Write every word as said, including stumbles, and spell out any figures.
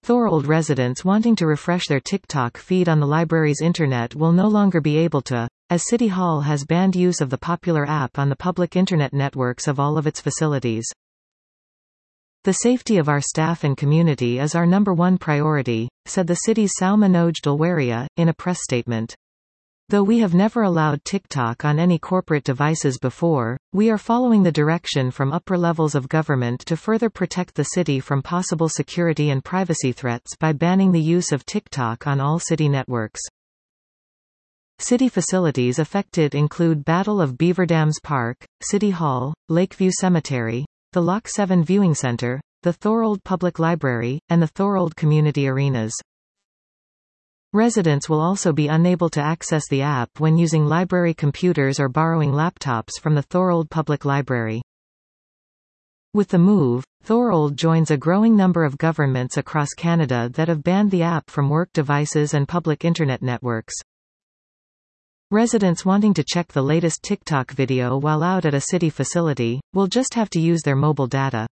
Thorold residents wanting to refresh their TikTok feed on the library's internet will no longer be able to, as City Hall has banned use of the popular app on the public internet networks of all of its facilities. The safety of our staff and community is our number one priority, said the city's Sau Manoj Dulwaria, in a press statement. Though we have never allowed TikTok on any corporate devices before, we are following the direction from upper levels of government to further protect the city from possible security and privacy threats by banning the use of TikTok on all city networks. City facilities affected include Battle of Beaver Dams Park, City Hall, Lakeview Cemetery, the Lock seven Viewing Center, the Thorold Public Library, and the Thorold Community Arenas. Residents will also be unable to access the app when using library computers or borrowing laptops from the Thorold Public Library. With the move, Thorold joins a growing number of governments across Canada that have banned the app from work devices and public internet networks. Residents wanting to check the latest TikTok video while out at a city facility will just have to use their mobile data.